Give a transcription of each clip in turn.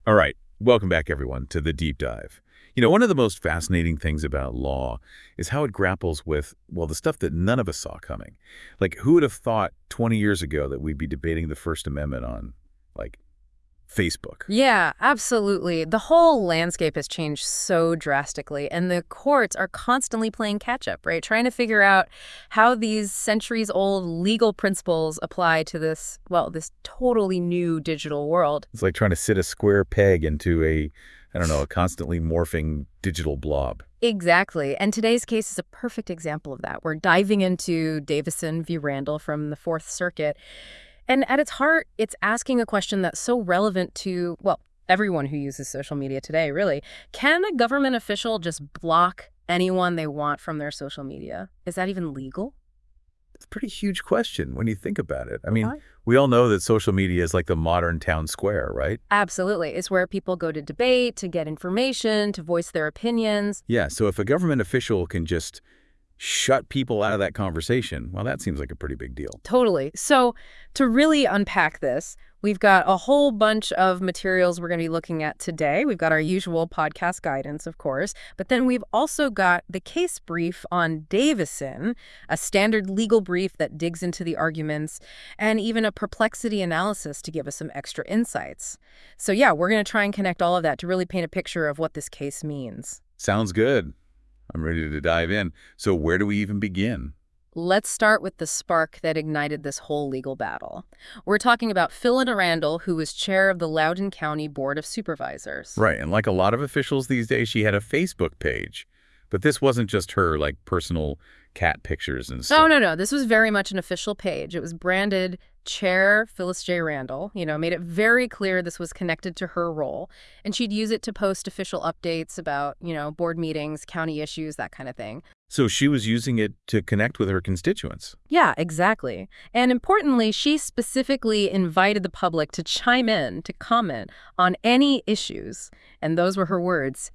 All right, welcome back everyone to the deep dive. One of the most fascinating things about law is how it grapples with, well, the stuff that none of us saw coming. Like, who would have thought 20 years ago that we'd be debating the First Amendment on, like, Facebook? Yeah, absolutely. The whole landscape has changed so drastically, and the courts are constantly playing catch up, right? Trying to figure out how these centuries old legal principles apply to this, well, this totally new digital world. It's like trying to sit a square peg into I don't know, a constantly morphing digital blob. Exactly. And today's case is a perfect example of that. We're diving into Davison v. Randall from the Fourth Circuit. And at its heart, it's asking a question that's so relevant to, well, everyone who uses social media today, really. Can a government official just block anyone they want from their social media? Is that even legal? It's a pretty huge question when you think about it. I mean, Okay. we all know that social media is like the modern town square, right? Absolutely. It's where people go to debate, to get information, to voice their opinions. Yeah, so if a government official can just shut people out of that conversation, well, that seems like a pretty big deal. Totally. So to really unpack this, we've got a whole bunch of materials we're going to be looking at today. We've got our usual podcast guidance, of course, but then we've also got the case brief on Davison, a standard legal brief that digs into the arguments, and even a perplexity analysis to give us some extra insights. So yeah, we're going to try and connect all of that to really paint a picture of what this case means. Sounds good. I'm ready to dive in. So where do we even begin? Let's start with the spark that ignited this whole legal battle. We're talking about Philida Randall, who was chair of the Loudoun County Board of Supervisors. Right, and like a lot of officials these days, she had a Facebook page. But this wasn't just her, like, personal cat pictures and No, stuff. no, no. This was very much an official page. It was branded Chair Phyllis J. Randall, made it very clear this was connected to her role. And she'd use it to post official updates about, board meetings, county issues, that kind of thing. So she was using it to connect with her constituents. Yeah, exactly. And importantly, she specifically invited the public to chime in, to comment on any issues. And those were her words,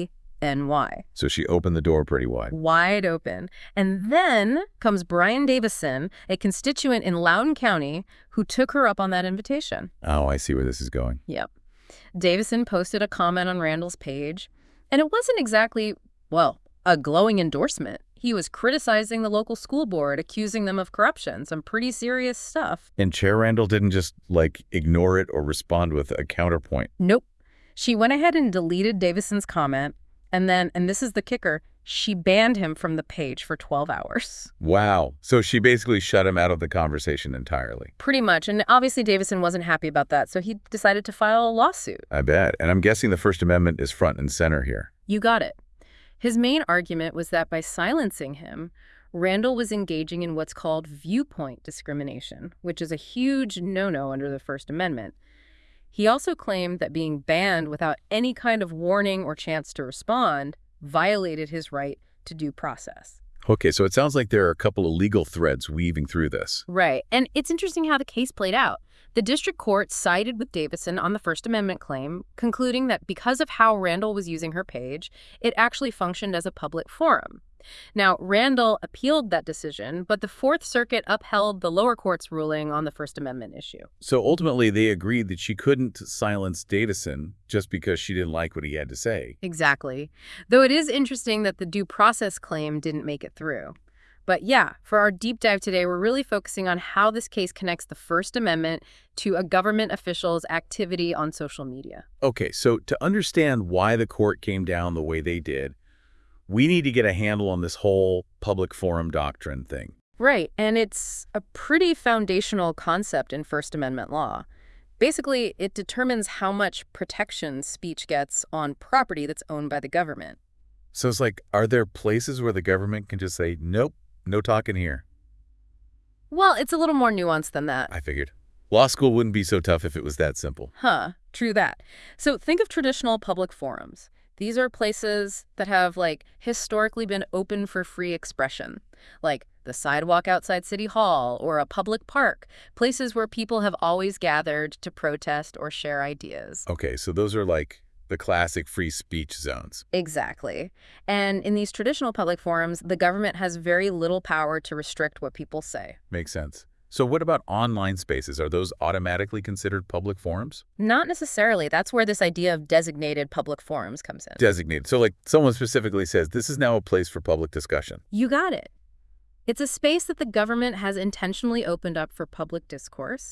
A-N-Y. So she opened the door pretty wide. Wide open. And then comes Brian Davison, a constituent in Loudoun County, who took her up on that invitation. Oh, I see where this is going. Yep. Davison posted a comment on Randall's page, and it wasn't exactly, well, a glowing endorsement. He was criticizing the local school board, accusing them of corruption, some pretty serious stuff. And Chair Randall didn't just, like, ignore it or respond with a counterpoint. Nope. She went ahead and deleted Davison's comment, and then, and this is the kicker, she banned him from the page for 12 hours. Wow. So she basically shut him out of the conversation entirely. Pretty much. And obviously Davison wasn't happy about that, so he decided to file a lawsuit. I bet. And I'm guessing the First Amendment is front and center here. You got it. His main argument was that by silencing him, Randall was engaging in what's called viewpoint discrimination, which is a huge no-no under the First Amendment. He also claimed that being banned without any kind of warning or chance to respond violated his right to due process. Okay, so it sounds like there are a couple of legal threads weaving through this. Right. And it's interesting how the case played out. The district court sided with Davison on the First Amendment claim, concluding that because of how Randall was using her page, it actually functioned as a public forum. Now, Randall appealed that decision, but the Fourth Circuit upheld the lower court's ruling on the First Amendment issue. So ultimately, they agreed that she couldn't silence Davison just because she didn't like what he had to say. Exactly. Though it is interesting that the due process claim didn't make it through. But yeah, for our deep dive today, we're really focusing on how this case connects the First Amendment to a government official's activity on social media. Okay, so to understand why the court came down the way they did, we need to get a handle on this whole public forum doctrine thing. Right, and it's a pretty foundational concept in First Amendment law. Basically, it determines how much protection speech gets on property that's owned by the government. So it's like, are there places where the government can just say, nope, no talking here? Well, it's a little more nuanced than that. I figured. Law school wouldn't be so tough if it was that simple. Huh, true that. So think of traditional public forums. These are places that have, historically been open for free expression, like the sidewalk outside City Hall or a public park, places where people have always gathered to protest or share ideas. Okay, so those are like the classic free speech zones. Exactly. And in these traditional public forums, the government has very little power to restrict what people say. Makes sense. So what about online spaces? Are those automatically considered public forums? Not necessarily. That's where this idea of designated public forums comes in. Designated. So like someone specifically says, this is now a place for public discussion. You got it. It's a space that the government has intentionally opened up for public discourse.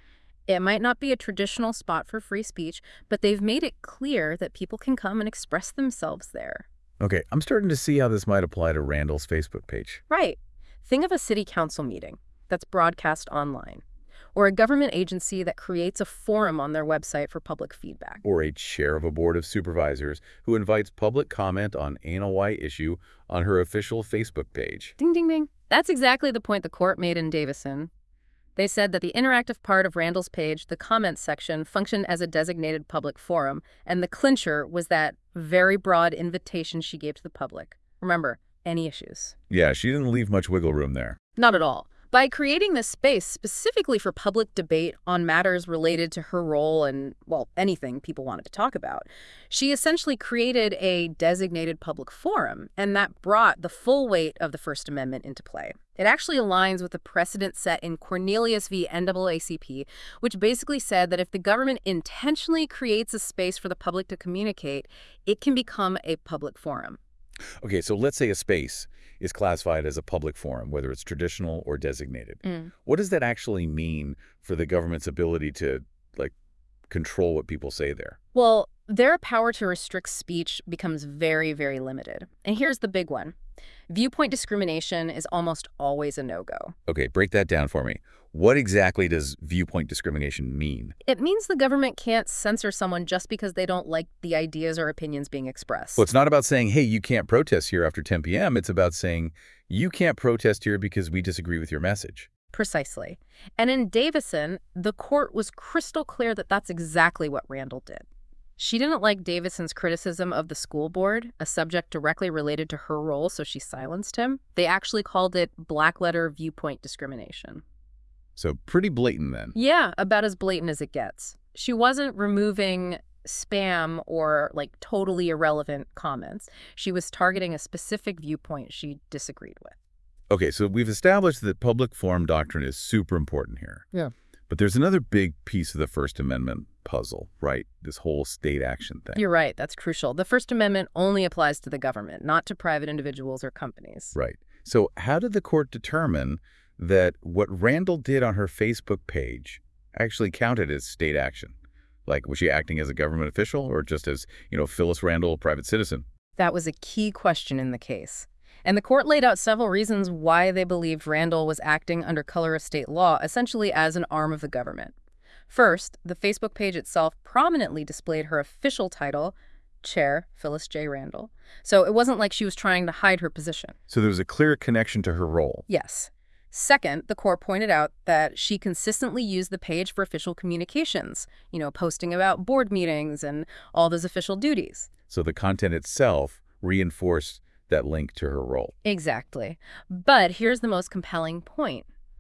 It might not be a traditional spot for free speech, but they've made it clear that people can come and express themselves there. Okay, I'm starting to see how this might apply to Randall's Facebook page. Right. Think of a city council meeting that's broadcast online, or a government agency that creates a forum on their website for public feedback. Or a chair of a board of supervisors who invites public comment on Anna White issue on her official Facebook page. Ding, ding, ding. That's exactly the point the court made in Davison. They said that the interactive part of Randall's page, the comments section, functioned as a designated public forum, and the clincher was that very broad invitation she gave to the public. Remember, any issues. Yeah, she didn't leave much wiggle room there. Not at all. By creating this space specifically for public debate on matters related to her role and, well, anything people wanted to talk about, she essentially created a designated public forum, and that brought the full weight of the First Amendment into play. It actually aligns with the precedent set in Cornelius v. NAACP, which basically said that if the government intentionally creates a space for the public to communicate, it can become a public forum. Okay, so let's say a space is classified as a public forum, whether it's traditional or designated. What does that actually mean for the government's ability to, like, control what people say there? Well, their power to restrict speech becomes very, very limited. And here's the big one. Viewpoint discrimination is almost always a no-go. Okay, break that down for me. What exactly does viewpoint discrimination mean? It means the government can't censor someone just because they don't like the ideas or opinions being expressed. Well, it's not about saying, hey, you can't protest here after 10 p.m. It's about saying, you can't protest here because we disagree with your message. Precisely. And in Davison, the court was crystal clear that that's exactly what Randall did. She didn't like Davison's criticism of the school board, a subject directly related to her role, so she silenced him. They actually called it black-letter viewpoint discrimination. So pretty blatant then. Yeah, about as blatant as it gets. She wasn't removing spam or, like, totally irrelevant comments. She was targeting a specific viewpoint she disagreed with. Okay, so we've established that public forum doctrine is super important here. Yeah. But there's another big piece of the First Amendment puzzle, right? This whole state action thing. You're right. That's crucial. The First Amendment only applies to the government, not to private individuals or companies. Right. So how did the court determine that what Randall did on her Facebook page actually counted as state action? Like, was she acting as a government official or just as, Phyllis Randall, a private citizen? That was a key question in the case. And the court laid out several reasons why they believed Randall was acting under color of state law, essentially as an arm of the government. First, the Facebook page itself prominently displayed her official title, Chair Phyllis J. Randall. So it wasn't like she was trying to hide her position. So there was a clear connection to her role. Yes. Second, the court pointed out that she consistently used the page for official communications, posting about board meetings and all those official duties. So the content itself reinforced that link to her role. Exactly. But here's the most compelling point.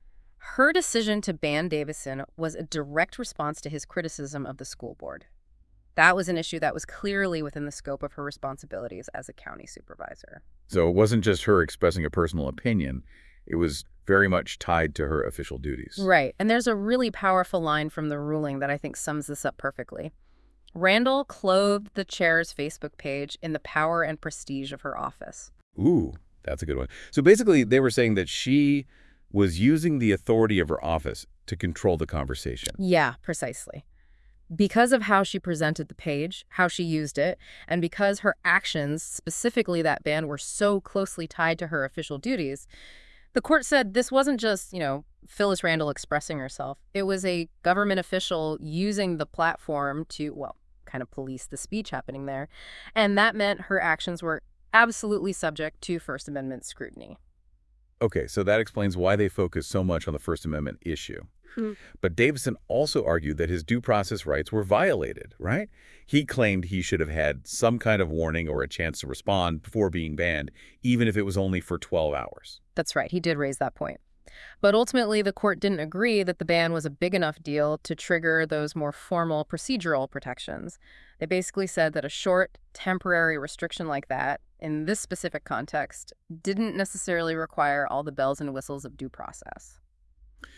Her decision to ban Davison was a direct response to his criticism of the school board. That was an issue that was clearly within the scope of her responsibilities as a county supervisor. So it wasn't just her expressing a personal opinion. It was very much tied to her official duties. Right. And there's a really powerful line from the ruling that I think sums this up perfectly. Randall clothed the chair's Facebook page in the power and prestige of her office. Ooh, that's a good one. So basically, they were saying that she was using the authority of her office to control the conversation. Yeah, precisely. Because of how she presented the page, how she used it, and because her actions, specifically that ban, were so closely tied to her official duties, the court said this wasn't just, Phyllis Randall expressing herself. It was a government official using the platform to, kind of police the speech happening there. And that meant her actions were absolutely subject to First Amendment scrutiny. Okay, so that explains why they focus so much on the First Amendment issue. But Davison also argued that his due process rights were violated, right? He claimed he should have had some kind of warning or a chance to respond before being banned, even if it was only for 12 hours. That's right. He did raise that point. But ultimately, the court didn't agree that the ban was a big enough deal to trigger those more formal procedural protections. They basically said that a short, temporary restriction like that, in this specific context, didn't necessarily require all the bells and whistles of due process.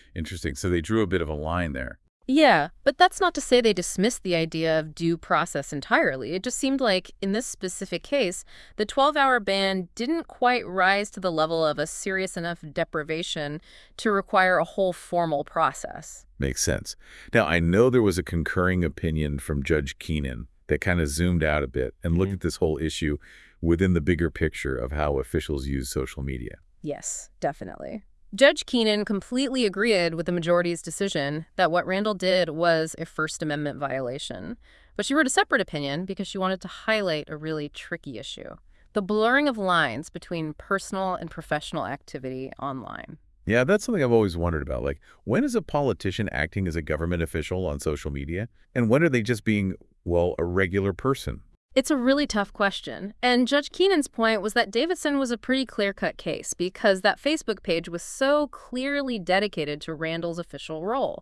Interesting. So they drew a bit of a line there. Yeah, but that's not to say they dismissed the idea of due process entirely. It just seemed like, in this specific case, the 12-hour ban didn't quite rise to the level of a serious enough deprivation to require a whole formal process. Makes sense. Now, I know there was a concurring opinion from Judge Keenan that kind of zoomed out a bit and looked at this whole issue within the bigger picture of how officials use social media. Yes, definitely. Judge Keenan completely agreed with the majority's decision that what Randall did was a First Amendment violation. But she wrote a separate opinion because she wanted to highlight a really tricky issue: the blurring of lines between personal and professional activity online. Yeah, that's something I've always wondered about. Like, when is a politician acting as a government official on social media? And when are they just being, well, a regular person? It's a really tough question. And Judge Keenan's point was that Davison was a pretty clear-cut case because that Facebook page was so clearly dedicated to Randall's official role.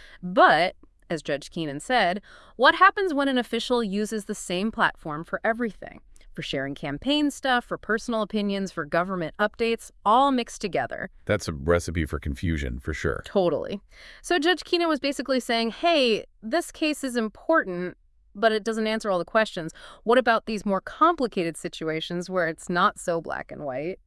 But, as Judge Keenan said, what happens when an official uses the same platform for everything? For sharing campaign stuff, for personal opinions, for government updates, all mixed together. That's a recipe for confusion, for sure. Totally. So Judge Keenan was basically saying, hey, this case is important, but it doesn't answer all the questions. What about these more complicated situations where it's not so black and white?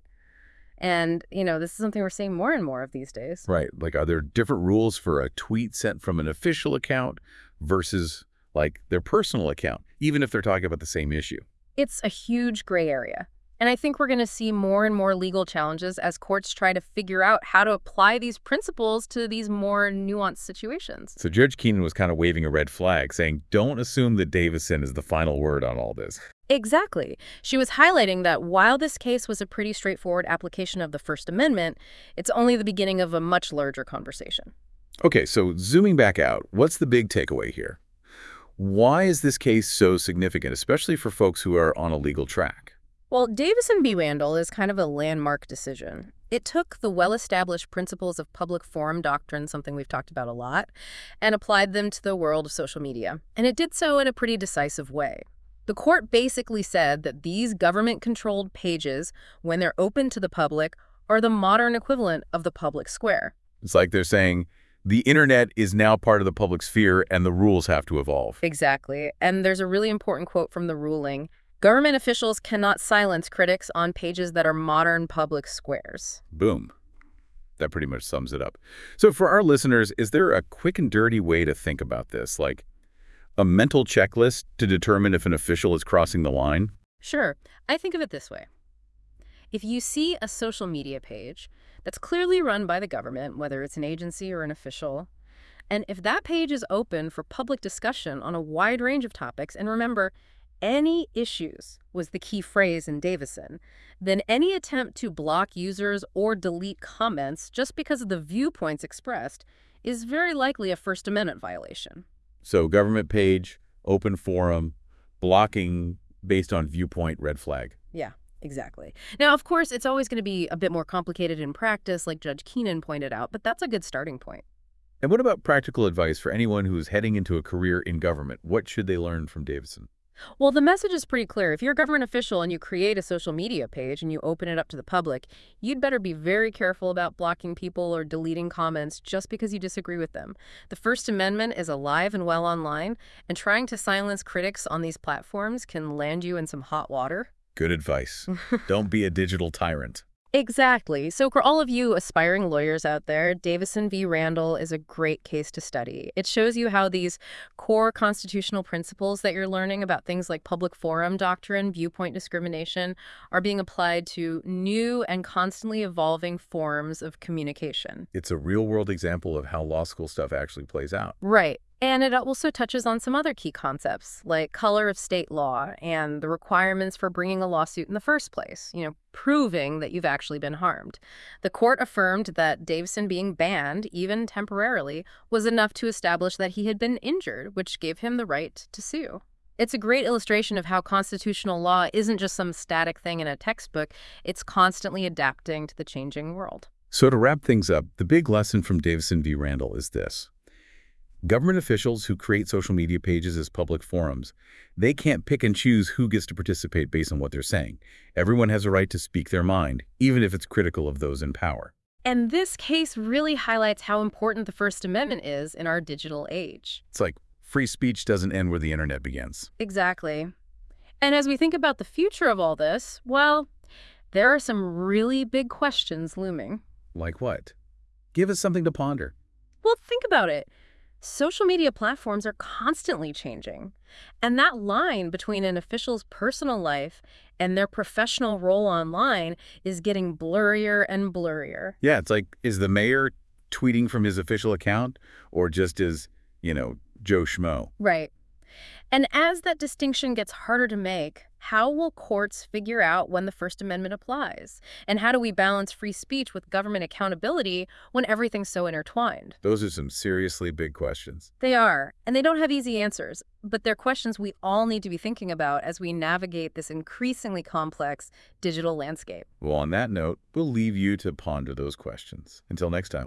And, this is something we're seeing more and more of these days. Right. Like, are there different rules for a tweet sent from an official account versus, like, their personal account, even if they're talking about the same issue? It's a huge gray area. And I think we're going to see more and more legal challenges as courts try to figure out how to apply these principles to these more nuanced situations. So Judge Keenan was kind of waving a red flag, saying, don't assume that Davison is the final word on all this. Exactly. She was highlighting that while this case was a pretty straightforward application of the First Amendment, it's only the beginning of a much larger conversation. Okay, so zooming back out, what's the big takeaway here? Why is this case so significant, especially for folks who are on a legal track? Well, Davison v. Randall is kind of a landmark decision. It took the well-established principles of public forum doctrine, something we've talked about a lot, and applied them to the world of social media. And it did so in a pretty decisive way. The court basically said that these government-controlled pages, when they're open to the public, are the modern equivalent of the public square. It's like they're saying, the internet is now part of the public sphere and the rules have to evolve. Exactly. And there's a really important quote from the ruling: government officials cannot silence critics on pages that are modern public squares. Boom. That pretty much sums it up. So for our listeners, is there a quick and dirty way to think about this? Like a mental checklist to determine if an official is crossing the line? Sure. I think of it this way. If you see a social media page that's clearly run by the government, whether it's an agency or an official, and if that page is open for public discussion on a wide range of topics, and remember, any issues was the key phrase in Davison, then any attempt to block users or delete comments just because of the viewpoints expressed is very likely a First Amendment violation. So government page, open forum, blocking based on viewpoint, red flag. Yeah, exactly. Now, of course, it's always going to be a bit more complicated in practice, like Judge Keenan pointed out, but that's a good starting point. And what about practical advice for anyone who is heading into a career in government? What should they learn from Davison? Well, the message is pretty clear. If you're a government official and you create a social media page and you open it up to the public, you'd better be very careful about blocking people or deleting comments just because you disagree with them. The First Amendment is alive and well online, and trying to silence critics on these platforms can land you in some hot water. Good advice. Don't be a digital tyrant. Exactly. So for all of you aspiring lawyers out there, Davison v. Randall is a great case to study. It shows you how these core constitutional principles that you're learning about things like public forum doctrine, viewpoint discrimination, are being applied to new and constantly evolving forms of communication. It's a real-world example of how law school stuff actually plays out. Right. And it also touches on some other key concepts, like color of state law and the requirements for bringing a lawsuit in the first place, proving that you've actually been harmed. The court affirmed that Davison being banned, even temporarily, was enough to establish that he had been injured, which gave him the right to sue. It's a great illustration of how constitutional law isn't just some static thing in a textbook. It's constantly adapting to the changing world. So to wrap things up, the big lesson from Davison v. Randall is this. Government officials who create social media pages as public forums, they can't pick and choose who gets to participate based on what they're saying. Everyone has a right to speak their mind, even if it's critical of those in power. And this case really highlights how important the First Amendment is in our digital age. It's like free speech doesn't end where the internet begins. Exactly. And as we think about the future of all this, well, there are some really big questions looming. Like what? Give us something to ponder. Well, think about it. Social media platforms are constantly changing. And that line between an official's personal life and their professional role online is getting blurrier and blurrier. Yeah, it's like, is the mayor tweeting from his official account or just as, Joe Schmo? Right. And as that distinction gets harder to make, how will courts figure out when the First Amendment applies? And how do we balance free speech with government accountability when everything's so intertwined? Those are some seriously big questions. They are, and they don't have easy answers, but they're questions we all need to be thinking about as we navigate this increasingly complex digital landscape. Well, on that note, we'll leave you to ponder those questions. Until next time.